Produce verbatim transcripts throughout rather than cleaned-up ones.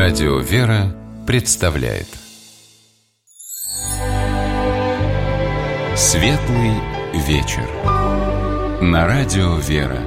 Радио «Вера» представляет Светлый вечер на Радио «Вера».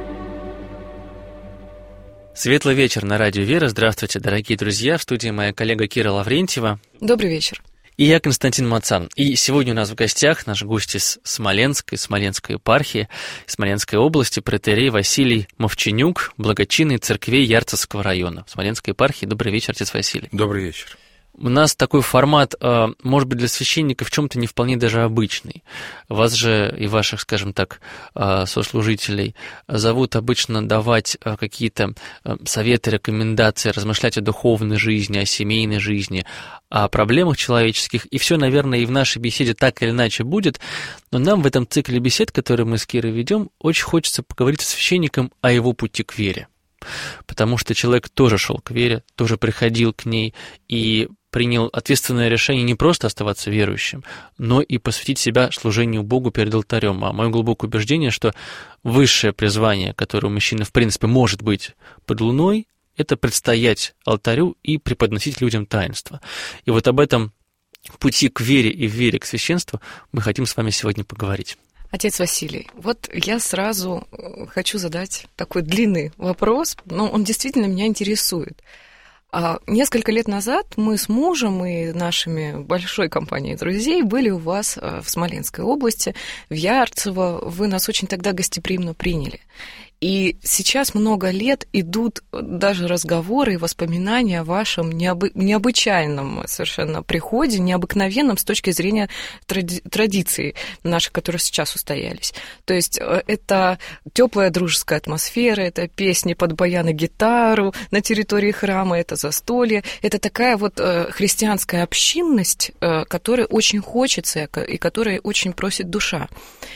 Светлый вечер на Радио «Вера». Здравствуйте, дорогие друзья. В студии моя коллега Кира Лаврентьева. Добрый вечер. И я, Константин Мацан. И сегодня у нас в гостях наш гость из Смоленской, Смоленской епархии, Смоленской области, протоиерей Василий Мовченюк, благочинный церквей Ярцевского района. В Смоленской епархии. Добрый вечер, отец Василий. Добрый вечер. У нас такой формат, может быть, для священника в чем-то не вполне даже обычный. Вас же и ваших, скажем так, сослужителей зовут обычно давать какие-то советы, рекомендации, размышлять о духовной жизни, о семейной жизни, о проблемах человеческих. И все, наверное, и в нашей беседе так или иначе будет. Но нам в этом цикле бесед, который мы с Кирой ведем, очень хочется поговорить со священником о его пути к вере. Потому что человек тоже шел к вере, тоже приходил к ней и принял ответственное решение не просто оставаться верующим, но и посвятить себя служению Богу перед алтарем. А мое глубокое убеждение, что высшее призвание, которое у мужчины в принципе может быть под луной, это предстоять алтарю и преподносить людям таинство. И вот об этом пути к вере и вере к священству мы хотим с вами сегодня поговорить. Отец Василий, вот я сразу хочу задать такой длинный вопрос, но он действительно меня интересует. А несколько лет назад мы с мужем и нашими большой компанией друзей были у вас в Смоленской области, в Ярцево. Вы нас очень тогда гостеприимно приняли. И сейчас много лет идут даже разговоры и воспоминания о вашем необы- необычайном совершенно приходе, необыкновенном с точки зрения тради- традиций наших, которые сейчас устоялись. То есть это теплая дружеская атмосфера, это песни под баян и гитару на территории храма, это застолье, это такая вот христианская общинность, которой очень хочется и которой очень просит душа.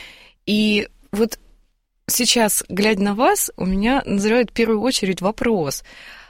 И вот сейчас, глядя на вас, у меня назревает в первую очередь вопрос,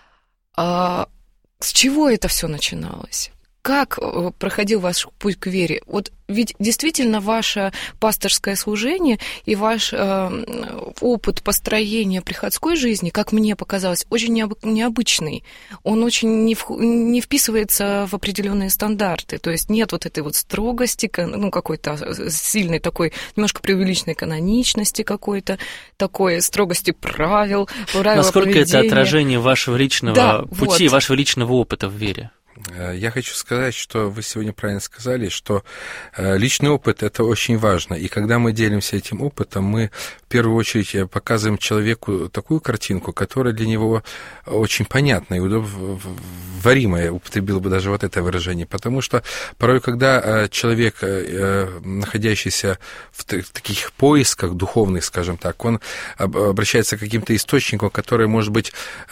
а с чего это все начиналось? Как проходил ваш путь к вере? Вот ведь действительно ваше пасторское служение и ваш э, опыт построения приходской жизни, как мне показалось, очень необычный. Он очень не, в, не вписывается в определенные стандарты. То есть нет вот этой вот строгости, ну, какой-то сильной такой, немножко преувеличенной каноничности какой-то, такой строгости правил, правил Насколько поведения. Это отражение вашего личного да, пути, вот. вашего личного опыта в вере? Я хочу сказать, что вы сегодня правильно сказали, что личный опыт – это очень важно. И когда мы делимся этим опытом, мы в первую очередь показываем человеку такую картинку, которая для него очень понятна и удобоваримая, употребил бы даже вот это выражение. Потому что порой, когда человек, находящийся в таких поисках духовных, скажем так, он обращается к каким-то источникам, которые, может быть,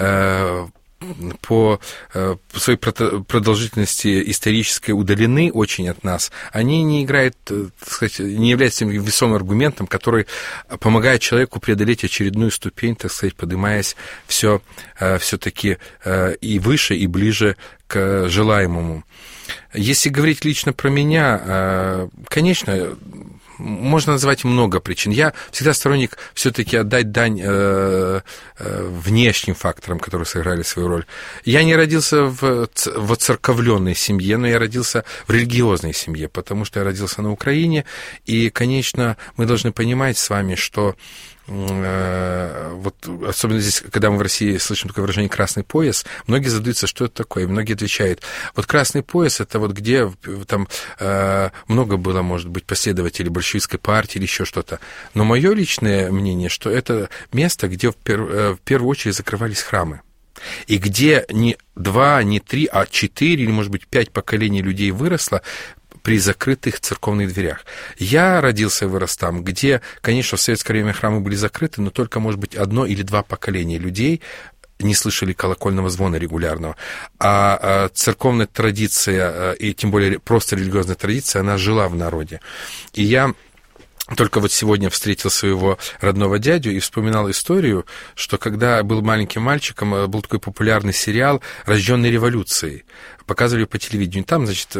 по своей продолжительности исторической удалены очень от нас, они не играют, так сказать, не являются весомым аргументом, который помогает человеку преодолеть очередную ступень, так сказать, поднимаясь все, все-таки и выше, и ближе к желаемому. Если говорить лично про меня, конечно, можно назвать много причин. Я всегда сторонник все-таки отдать дань э, э, внешним факторам, которые сыграли свою роль. Я не родился в, в оцерковленной семье, но я родился в религиозной семье, потому что я родился на Украине, и, конечно, мы должны понимать с вами, что вот особенно здесь, когда мы в России слышим такое выражение «красный пояс», многие задаются, что это такое, и многие отвечают, вот красный пояс — это вот где там много было, может быть, последователей большевистской партии или еще что-то, но мое личное мнение, что это место, где в, пер... в первую очередь закрывались храмы, и где не два, не три, а четыре или, может быть, пять поколений людей выросло при закрытых церковных дверях. Я родился и вырос там, где, конечно, в советское время храмы были закрыты, но только, может быть, одно или два поколения людей не слышали колокольного звона регулярного. А церковная традиция, и тем более просто религиозная традиция, она жила в народе. И я только вот сегодня встретил своего родного дядю и вспоминал историю, что когда был маленьким мальчиком, был такой популярный сериал «Рожденный революцией». Показывали по телевидению. Там, значит,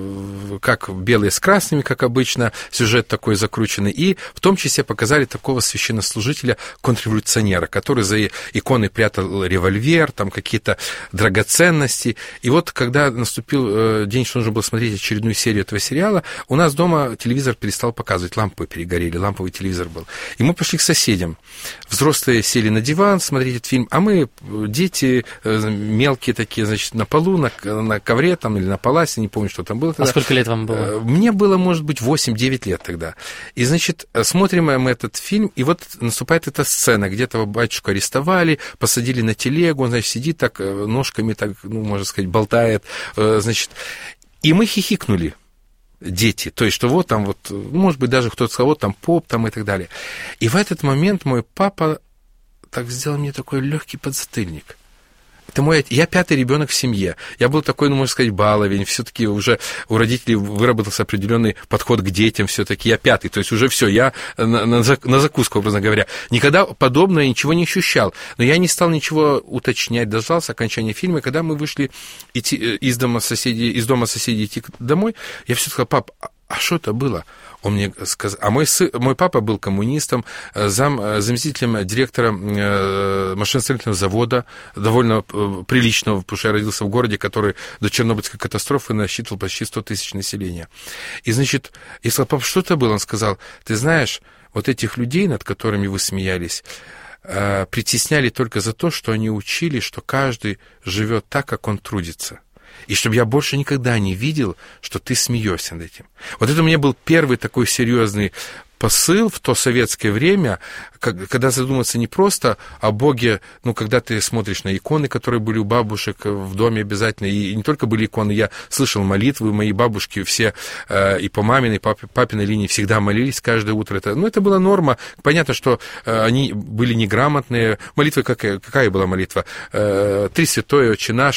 как белые с красными, как обычно, сюжет такой закрученный. И в том числе показали такого священнослужителя, контрреволюционера, который за иконой прятал револьвер, там какие-то драгоценности. И вот, когда наступил день, что нужно было смотреть очередную серию этого сериала, у нас дома телевизор перестал показывать, лампы перегорели, ламповый телевизор был. И мы пошли к соседям. Взрослые сели на диван смотреть этот фильм, а мы, дети, мелкие такие, значит, на полу, на, на ковре там или на паласе, не помню, что там было тогда. А сколько лет вам было? Мне было, может быть, восемь-девять лет тогда. И, значит, смотрим мы этот фильм, и вот наступает эта сцена, где-то батюшку арестовали, посадили на телегу, он, значит, сидит так, ножками так, ну, можно сказать, болтает, значит, и мы хихикнули. Дети, то есть, что вот там вот, может быть, даже кто-то сказал, вот там поп там и так далее. И в этот момент мой папа так сделал мне такой легкий подзатыльник. Это мой, я пятый ребенок в семье. Я был такой, ну, можно сказать, баловень. Все-таки уже у родителей выработался определенный подход к детям. Все-таки я пятый. То есть уже все, я на, на, на закуску, образно говоря. Никогда подобное ничего не ощущал. Но я не стал ничего уточнять. Дождался окончания фильма. Когда мы вышли идти из дома соседей, из дома соседей идти домой, я все сказал: пап, а что это было? Он мне сказал, а мой, сын, мой папа был коммунистом, зам, заместителем директора машиностроительного завода, довольно приличного, потому что я родился в городе, который до Чернобыльской катастрофы насчитывал почти сто тысяч населения. И, значит, я сказал: папа, что это было? Он сказал: ты знаешь, вот этих людей, над которыми вы смеялись, притесняли только за то, что они учили, что каждый живет так, как он трудится. И чтобы я больше никогда не видел, что ты смеешься над этим. Вот это у меня был первый такой серьезный посыл в то советское время, когда задуматься не просто о Боге, ну, когда ты смотришь на иконы, которые были у бабушек в доме обязательно, и не только были иконы, я слышал молитвы, мои бабушки все и по маминой, и по папиной линии всегда молились каждое утро. Это, ну, это была норма. Понятно, что они были неграмотные. Молитва какая, какая была молитва? Три святое, Отче наш.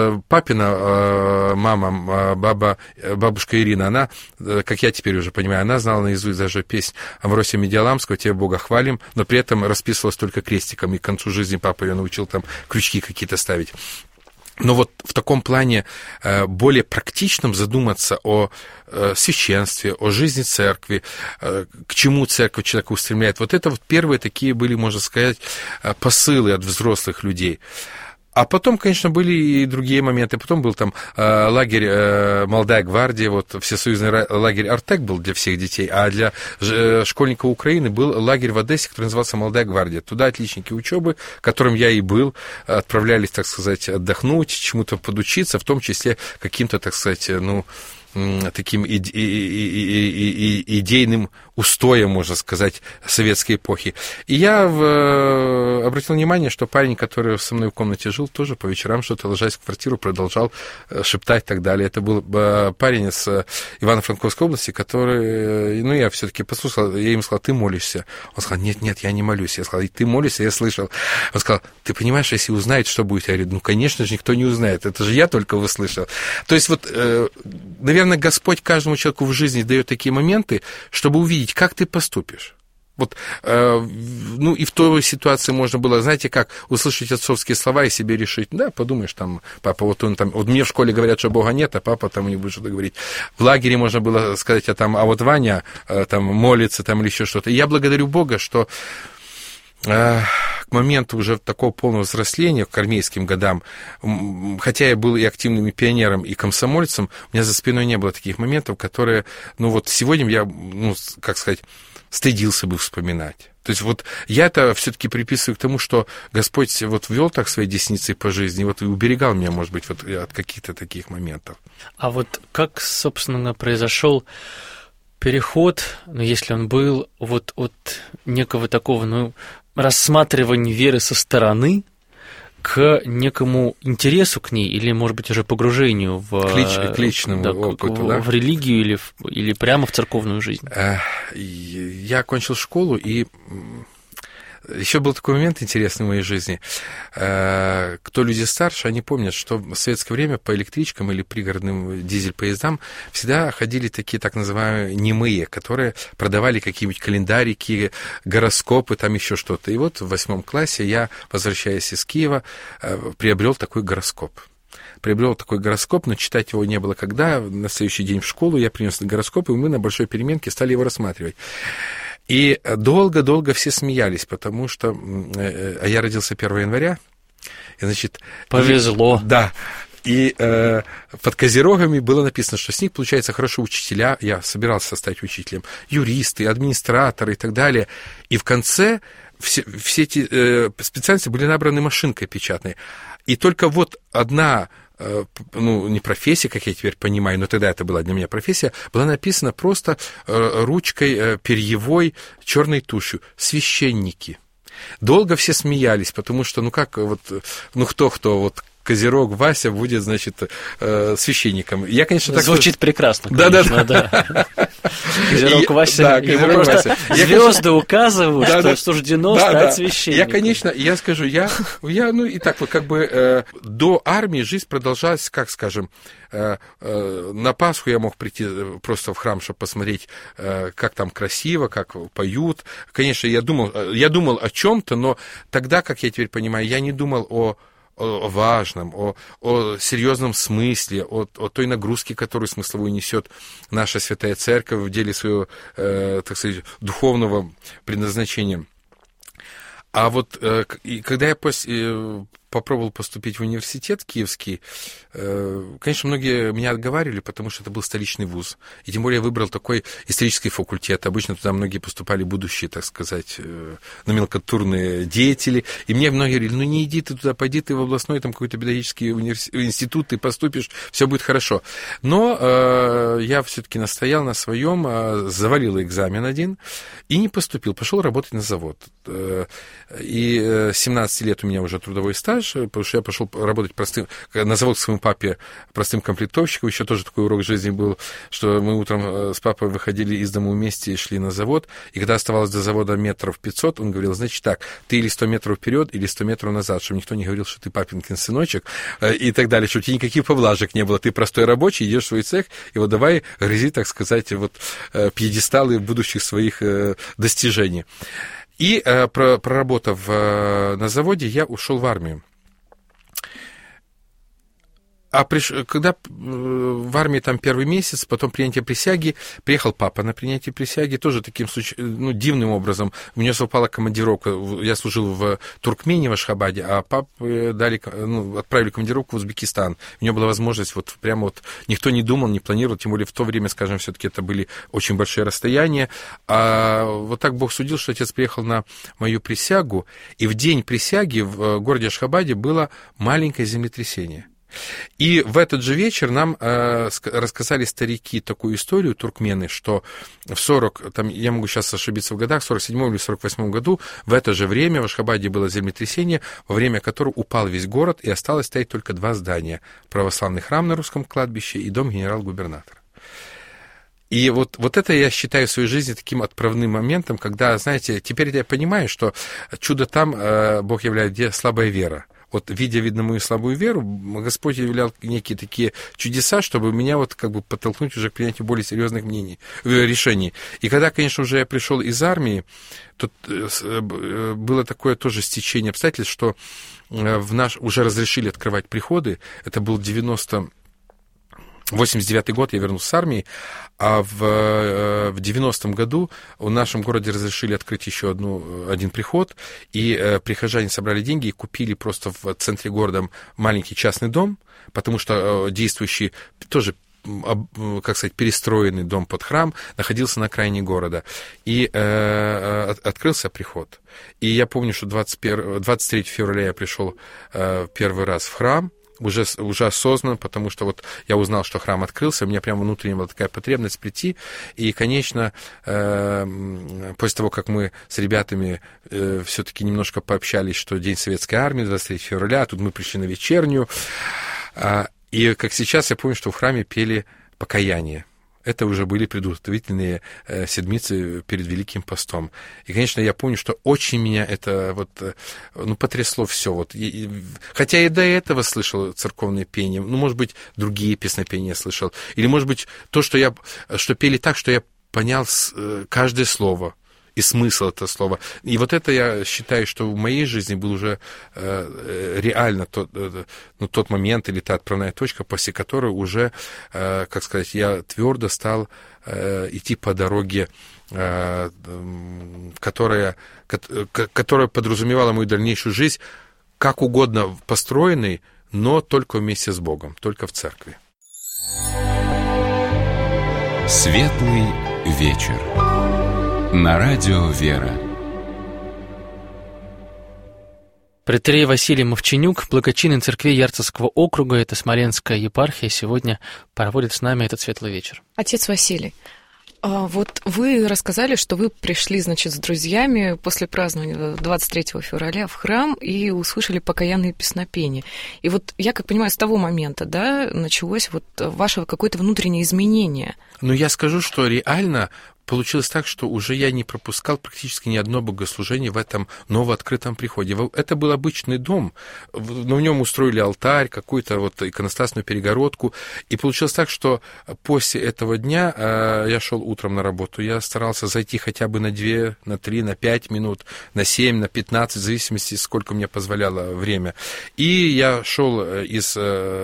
Папина мама, баба, бабушка Ирина, она, как я теперь уже понимаю, она знала наизусть даже песнь Амвросия Медиаламского «Тебе, Бога, хвалим», но при этом расписывалась только крестиком, и к концу жизни папа ее научил там крючки какие-то ставить. Но вот в таком плане более практичном задуматься о священстве, о жизни церкви, к чему церковь человека устремляет, вот это вот первые такие были, можно сказать, посылы от взрослых людей. А потом, конечно, были и другие моменты. Потом был там э, лагерь э, «Молодая гвардия», вот всесоюзный лагерь «Артек» был для всех детей, а для э, школьников Украины был лагерь в Одессе, который назывался «Молодая гвардия». Туда отличники учебы, которым я и был, отправлялись, так сказать, отдохнуть, чему-то подучиться, в том числе каким-то, так сказать, ну, таким иде- и- и- и- идейным устоем, можно сказать, советской эпохи. И я в, обратил внимание, что парень, который со мной в комнате жил, тоже по вечерам что-то, ложась в квартиру, продолжал шептать и так далее. Это был парень из Ивано-Франковской области, который, ну, я все-таки послушал, я ему сказал: ты молишься? Он сказал: нет, нет, я не молюсь. Я сказал: ты молишься? Я слышал. Он сказал: ты понимаешь, если узнает, что будет? Я говорю: ну, конечно же, никто не узнает, это же я только услышал. То есть вот, наверное, Господь каждому человеку в жизни дает такие моменты, чтобы увидеть, как ты поступишь. Вот, э, ну, и в той ситуации можно было, знаете, как услышать отцовские слова и себе решить: да, подумаешь, там, папа, вот он там, вот мне в школе говорят, что Бога нет, а папа там не будет что-то говорить. В лагере можно было сказать: а там, а вот Ваня э, там молится, там, или еще что-то. И я благодарю Бога, что э, к моменту уже такого полного взросления, к армейским годам, хотя я был и активным и пионером, и комсомольцем, у меня за спиной не было таких моментов, которые, ну, вот сегодня я, ну, как сказать, стыдился бы вспоминать. То есть вот я это все-таки приписываю к тому, что Господь вот ввел так своей десницей по жизни, вот и уберегал меня, может быть, вот от каких-то таких моментов. А вот как, собственно, произошел переход, ну, если он был, вот от некого такого, ну, рассматривания веры со стороны к некому интересу к ней, или, может быть, уже погружению в, к, лич, к личному да, опыту, в, да? в религию или, в, или прямо в церковную жизнь? Я окончил школу, и, Еще был такой момент интересный в моей жизни. Кто люди старше, они помнят, что в советское время по электричкам или пригородным дизель-поездам всегда ходили такие так называемые немые, которые продавали какие-нибудь календарики, гороскопы, там еще что-то. И вот в восьмом классе я, возвращаясь из Киева, приобрел такой гороскоп. Приобрел такой гороскоп, но читать его не было когда. На следующий день в школу я принес этот гороскоп, и мы на большой переменке стали его рассматривать. И долго-долго все смеялись, потому что... А я родился первого января. И, значит, повезло. И, да. И э, под козерогами было написано, что с них получаются хорошие учителя. Я собирался стать учителем. Юристы, администраторы и так далее. И в конце все, все эти э, специальности были набраны машинкой печатной. И только вот одна... ну, не профессия, как я теперь понимаю, но тогда это была для меня профессия, была написана просто ручкой перьевой, черной тушью «священники». Долго все смеялись, потому что, ну как, вот, ну кто-кто, вот Козерог Вася будет, значит, священником. Я, конечно, так... Звучит прекрасно, конечно, да. Козерог Вася, ему просто звезды указывают, что суждено стать священником. Я, конечно, я скажу, я, я, ну, и так вот, как бы, до армии жизнь продолжалась, как скажем, на Пасху я мог прийти просто в храм, чтобы посмотреть, как там красиво, как поют. Конечно, я думал, я думал о чем-то, но тогда, как я теперь понимаю, я не думал о о важном, о, о серьезном смысле, о, о той нагрузке, которую смысловую несет наша Святая Церковь в деле своего, э, так сказать, духовного предназначения. А вот э, и когда я пос, э, попробовал поступить в университет киевский, э, конечно, многие меня отговаривали, потому что это был столичный вуз. И тем более я выбрал такой исторический факультет. Обычно туда многие поступали будущие, так сказать, э, номенклатурные деятели. И мне многие говорили, ну не иди ты туда, пойди ты в областной там какой-то педагогический универс... институт, ты поступишь, все будет хорошо. Но э, я все-таки настоял на своем, э, завалил экзамен один и не поступил. Пошел работать на завод. Э, и э, семнадцать лет у меня уже трудовой стаж, потому что я пошел работать простым, на завод к своему папе простым комплектовщиком. Еще тоже такой урок жизни был, что мы утром с папой выходили из дома вместе и шли на завод, и когда оставалось до завода метров пятьсот, он говорил, значит так, ты или сто метров вперед, или сто метров назад, чтобы никто не говорил, что ты папинкин сыночек, и так далее, чтобы у тебя никаких поблажек не было. Ты простой рабочий, идешь в свой цех, и вот давай грызи, так сказать, вот пьедесталы будущих своих достижений. И проработав на заводе, я ушел в армию. А приш... когда в армии там первый месяц, потом принятие присяги, приехал папа на принятие присяги, тоже таким случ... ну, дивным образом. Мне совпала командировка, я служил в Туркмении, в Ашхабаде, а папе дали, ну, отправили командировку в Узбекистан. У него была возможность, вот прямо вот никто не думал, не планировал, тем более в то время, скажем, все-таки это были очень большие расстояния. А вот так Бог судил, что отец приехал на мою присягу, и в день присяги в городе Ашхабаде было маленькое землетрясение. И в этот же вечер нам э, рассказали старики такую историю, туркмены, что в сорок, там, я могу сейчас ошибиться в годах, в сорок седьмом или сорок восьмом году в это же время в Ашхабаде было землетрясение, во время которого упал весь город, и осталось стоять только два здания. Православный храм на русском кладбище и дом генерал-губернатора. И вот, вот это я считаю в своей жизни таким отправным моментом, когда, знаете, теперь я понимаю, что чудо там э, Бог являет, где слабая вера. Вот, видя, видно, мою слабую веру, Господь являл некие такие чудеса, чтобы меня вот как бы подтолкнуть уже к принятию более серьезных мнений, решений. И когда, конечно, уже я пришел из армии, то было такое тоже стечение обстоятельств, что в наш уже разрешили открывать приходы. Это был девяносто... восемьдесят девятый год, я вернулся с армии, а в, в девяностом году в нашем городе разрешили открыть еще одну, один приход, и э, прихожане собрали деньги и купили просто в центре города маленький частный дом, потому что э, действующий тоже, как сказать, перестроенный дом под храм находился на окраине города. И э, от, открылся приход. И я помню, что двадцать первого, двадцать третьего февраля я пришел э, первый раз в храм, Уже, уже осознанно, потому что вот я узнал, что храм открылся, у меня прямо внутренне была такая потребность прийти, и, конечно, э, после того, как мы с ребятами э, все-таки немножко пообщались, что День Советской Армии, двадцать третьего февраля, а тут мы пришли на вечернюю, э, и как сейчас я помню, что в храме пели покаяние. это уже были предуготовительные э, седмицы перед Великим постом. И, конечно, я помню, что очень меня это вот, э, ну, потрясло все. Вот. И, и, хотя и до этого слышал церковное пение, ну, может быть, другие песнопения слышал. Или, может быть, то, что, я, что пели так, что я понял э, каждое слово и смысл этого слова. И вот это я считаю, что в моей жизни был уже э, реально тот, э, ну, тот момент или та отправная точка, после которой уже, э, как сказать, я твердо стал э, идти по дороге, э, которая, которая подразумевала мою дальнейшую жизнь, как угодно построенной, но только вместе с Богом, только в церкви. Светлый вечер. На радио «Вера». Претерей Василий Мовченюк, благочинный церкви Ярцевского округа, это Смоленская епархия, сегодня проводит с нами этот светлый вечер. Отец Василий, вот вы рассказали, что вы пришли, значит, с друзьями после празднования двадцать третьего февраля в храм и услышали покаянные песнопения. И вот я, как понимаю, с того момента, да, началось вот ваше какое-то внутреннее изменение. Ну, я скажу, что реально получилось так, что уже я не пропускал практически ни одно богослужение в этом новооткрытом приходе. Это был обычный дом, но в нем устроили алтарь, какую-то вот иконостасную перегородку. И получилось так, что после этого дня я шел утром на работу, я старался зайти хотя бы на две, на три, на пять минут, на семь, на пятнадцать, в зависимости, сколько мне позволяло время. И я шел из...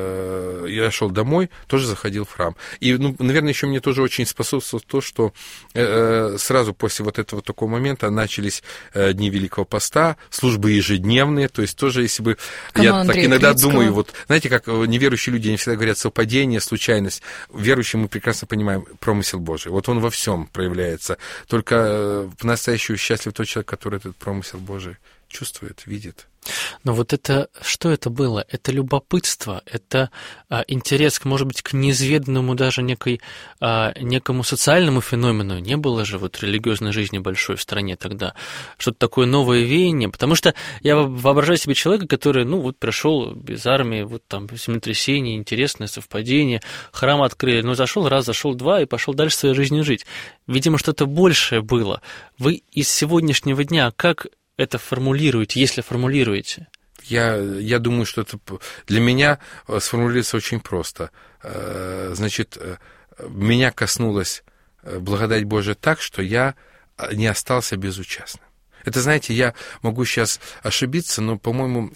Я шел домой, тоже заходил в храм. И, ну, наверное, еще мне тоже очень способствовало то, что сразу после вот этого такого момента начались дни Великого Поста, службы ежедневные, то есть тоже, если бы... Канал я Андрея так иногда Крицкого. думаю, вот, знаете, как неверующие люди, они всегда говорят совпадение, случайность. Верующие мы прекрасно понимаем промысел Божий. Вот он во всем проявляется. Только по-настоящему счастлив тот человек, который этот промысел Божий чувствует, видит. Но вот это, что это было? Это любопытство, это а, интерес, может быть, к неизведанному даже некой, а, некому социальному феномену. Не было же вот религиозной жизни большой в стране тогда. Что-то такое новое веяние. Потому что я воображаю себе человека, который, ну, вот пришел без армии, вот там землетрясение, интересное совпадение, храм открыли, ну, зашел раз, зашел два и пошел дальше своей жизнью жить. Видимо, что-то большее было. Вы из сегодняшнего дня как это формулируете, если формулируете? Я, я думаю, что это для меня сформулируется очень просто. Значит, меня коснулась благодать Божия так, что я не остался безучастным. Это, знаете, я могу сейчас ошибиться, но, по-моему,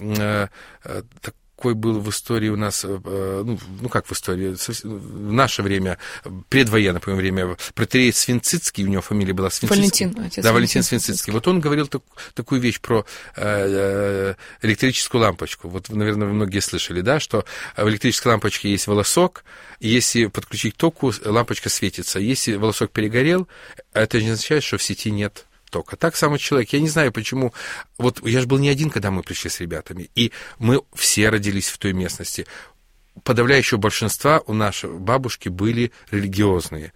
такой был в истории у нас, ну, ну как в истории, в наше время, предвоенное, по-моему, время, протерей Свинцицкий, у него фамилия была Свинцицкий. Валентин, отец да, Валентин Валентин Свинцицкий. Свинцицкий. Вот он говорил так, такую вещь про э, электрическую лампочку. Вот, наверное, вы многие слышали, да, что в электрической лампочке есть волосок, и если подключить к току, лампочка светится. Если волосок перегорел, это не означает, что в сети нет тока. Так само человек, я не знаю, почему, вот я же был не один, когда мы пришли с ребятами, и мы все родились в той местности. Подавляющее большинство у нашей бабушки были религиозные.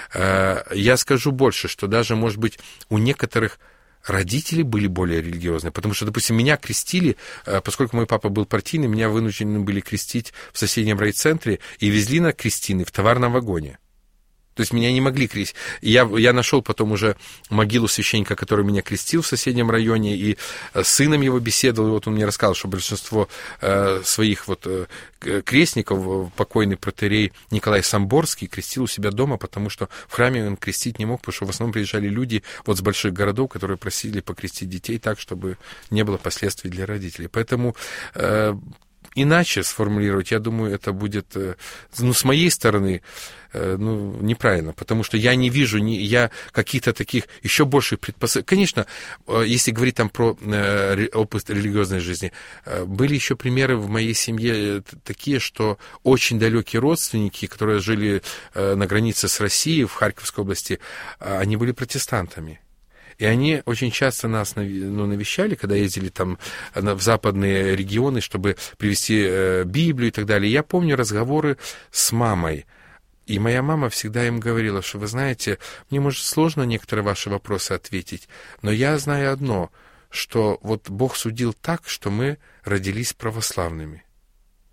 Я скажу больше, что даже, может быть, у некоторых родители были более религиозные, потому что, допустим, меня крестили, поскольку мой папа был партийный, меня вынуждены были крестить в соседнем райцентре и везли на крестины в товарном вагоне. То есть меня не могли крестить. Я, я нашел потом уже могилу священника, который меня крестил в соседнем районе, и с сыном его беседовал, и вот он мне рассказал, что большинство э, своих вот э, крестников, покойный протерей Николай Самборский, крестил у себя дома, потому что в храме он крестить не мог, потому что в основном приезжали люди вот с больших городов, которые просили покрестить детей так, чтобы не было последствий для родителей. Поэтому... Э, Иначе сформулировать, я думаю, это будет, ну, с моей стороны, ну, неправильно, потому что я не вижу, не, я каких-то таких еще больших предпосылок. Конечно, если говорить там про опыт религиозной жизни, были еще примеры в моей семье такие, что очень далекие родственники, которые жили на границе с Россией, в Харьковской области, они были протестантами. И они очень часто нас ну, навещали, когда ездили там в западные регионы, чтобы привезти Библию и так далее. Я помню разговоры с мамой. И моя мама всегда им говорила, что, вы знаете, мне, может, сложно некоторые ваши вопросы ответить, но я знаю одно, что вот Бог судил так, что мы родились православными.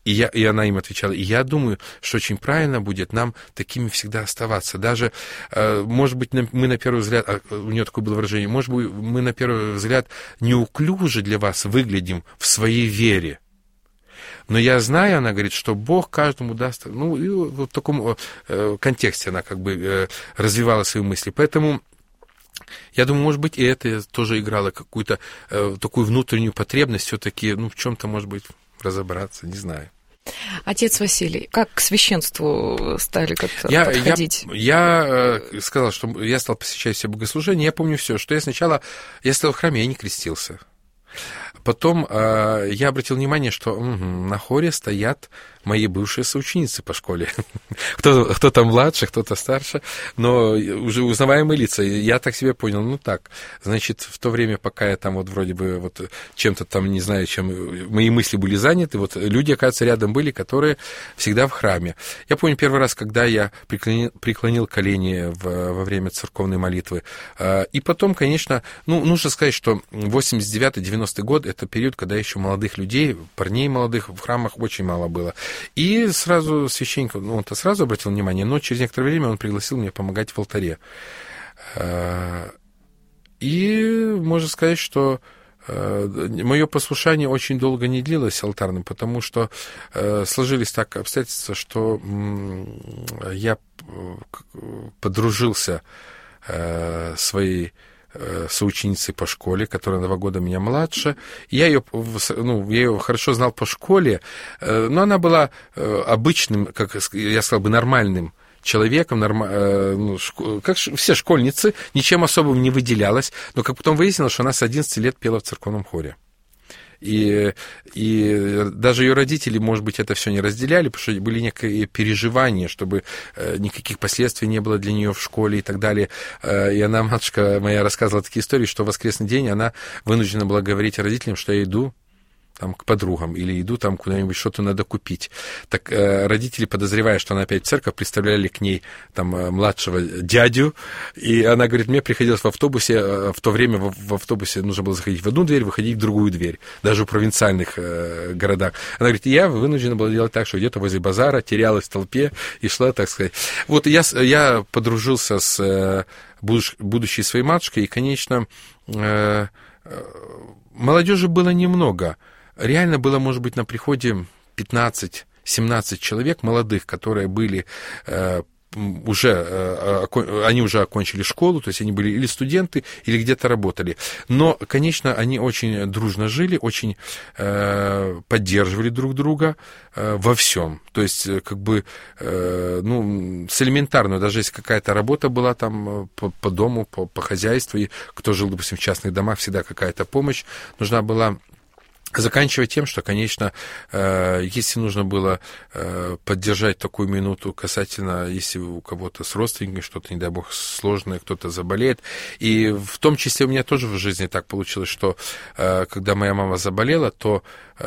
И, я, и она им отвечала, и я думаю, что очень правильно будет нам такими всегда оставаться. Даже, может быть, мы на первый взгляд, у нее такое было выражение, может быть, мы на первый взгляд неуклюже для вас выглядим в своей вере. Но я знаю, она говорит, что Бог каждому даст... Ну, и в таком контексте она как бы развивала свои мысли. Поэтому... Я думаю, может быть, и это тоже играло какую-то э, такую внутреннюю потребность все-таки, ну, в чем-то, может быть, разобраться, не знаю. Отец Василий, как к священству стали как-то я, подходить? Я, я э, сказал, что я стал посещать все богослужения, я помню все, что я сначала, я стоял в храме, я не крестился. Потом э, я обратил внимание, что угу, на хоре стоят мои бывшие соученицы по школе. кто, кто-то младше, кто-то старше, но уже узнаваемые лица. Я так себе понял, ну так, значит, в то время, пока я там вот вроде бы вот чем-то там, не знаю, чем мои мысли были заняты, вот люди, оказывается, рядом были, которые всегда в храме. Я помню первый раз, когда я преклонил, преклонил колени в, во время церковной молитвы. И потом, конечно, ну, нужно сказать, что восемьдесят девятый девяностый год — это период, когда еще молодых людей, парней молодых в храмах очень мало было. И сразу священник, ну, он-то сразу обратил внимание, но через некоторое время он пригласил меня помогать в алтаре. И можно сказать, что мое послушание очень долго не длилось алтарным, потому что сложились так обстоятельства, что я подружился своей соученицей по школе, которая на два года меня младше. Я ее, ну, я ее хорошо знал по школе, но она была обычным, как я сказал бы, нормальным человеком, норм... ну, шко... как все школьницы, ничем особым не выделялась, но как потом выяснилось, что она с одиннадцати лет пела в церковном хоре. И, и даже ее родители, может быть, это все не разделяли, потому что были некие переживания, чтобы никаких последствий не было для нее в школе и так далее. И она, матушка моя, рассказывала такие истории, что в воскресный день она вынуждена была говорить родителям, что я иду там, к подругам, или иду там куда-нибудь, что-то надо купить. Так э, родители, подозревая, что она опять в церковь, представляли к ней там младшего дядю, и она говорит, мне приходилось в автобусе, в то время в, в автобусе нужно было заходить в одну дверь, выходить в другую дверь, даже в провинциальных э, городах. Она говорит, я вынуждена была делать так, что где-то возле базара терялась в толпе и шла, так сказать. Вот я, я подружился с э, будущ, будущей своей матушкой, и, конечно, э, э, молодежи было немного. Реально было, может быть, на приходе пятнадцать-семнадцать человек молодых, которые были э, уже, э, окон, они уже окончили школу, то есть они были или студенты, или где-то работали. Но, конечно, они очень дружно жили, очень э, поддерживали друг друга э, во всем. То есть, как бы, э, ну, с элементарной, даже если какая-то работа была там по, по дому, по, по хозяйству, и кто жил, допустим, в частных домах, всегда какая-то помощь нужна была. Заканчивая тем, что, конечно, если нужно было поддержать такую минуту касательно, если у кого-то с родственниками что-то, не дай бог, сложное, кто-то заболеет. И в том числе у меня тоже в жизни так получилось, что когда моя мама заболела, то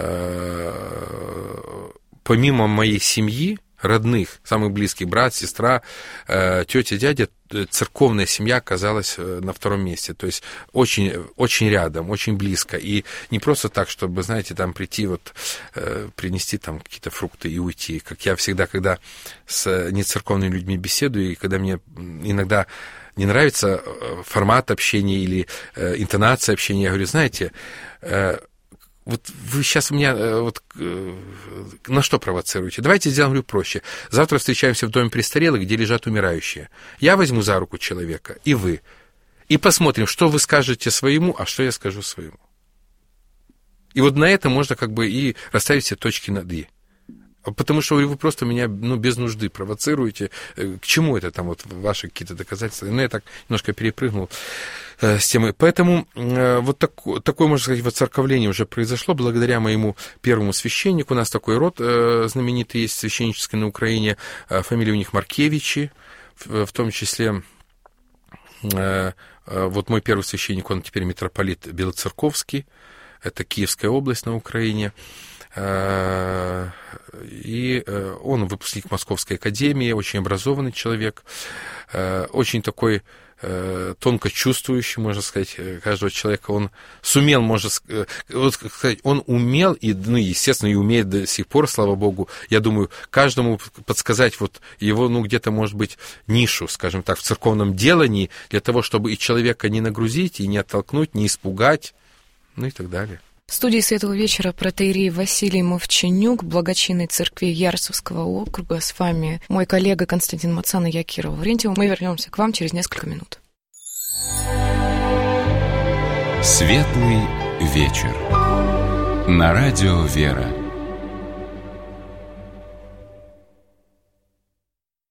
помимо моей семьи, родных, самых близких, брат, сестра, тетя, дядя, церковная семья оказалась на втором месте. То есть очень, очень рядом, очень близко. И не просто так, чтобы, знаете, там прийти, вот, принести там какие-то фрукты и уйти. Как я всегда, когда с нецерковными людьми беседую, и когда мне иногда не нравится формат общения или интонация общения, я говорю, знаете, вот вы сейчас меня вот, на что провоцируете? Давайте сделаем, говорю, проще. Завтра встречаемся в доме престарелых, где лежат умирающие. Я возьму за руку человека, и вы. И посмотрим, что вы скажете своему, а что я скажу своему. И вот на это можно как бы и расставить все точки над «и». Потому что вы просто меня, ну, без нужды провоцируете. К чему это там, вот, ваши какие-то доказательства? Ну, я так немножко перепрыгнул э, с темы. Поэтому э, вот так, такое, можно сказать, воцерковление уже произошло благодаря моему первому священнику. У нас такой род э, знаменитый есть, священнический на Украине. Э, фамилия у них Маркевичи, в, в том числе... Э, э, вот мой первый священник, он теперь митрополит Белоцерковский. Это Киевская область на Украине. И он выпускник Московской академии, очень образованный человек, очень такой тонко чувствующий, можно сказать, каждого человека. Он сумел, можно вот, сказать, он умел, и, ну, естественно, и умеет до сих пор, слава богу. Я думаю, каждому подсказать вот его, ну, где-то, может быть, нишу, скажем так, в церковном делании, для того, чтобы и человека не нагрузить, и не оттолкнуть, не испугать, ну и так далее. В студии «Светлого вечера» протоиерей Василий Мовчанюк, благочинной церкви Ярцевского округа. С вами мой коллега Константин Мацан и я, Кира Лаврентьева. Мы вернемся к вам через несколько минут. Светлый вечер. На радио «Вера».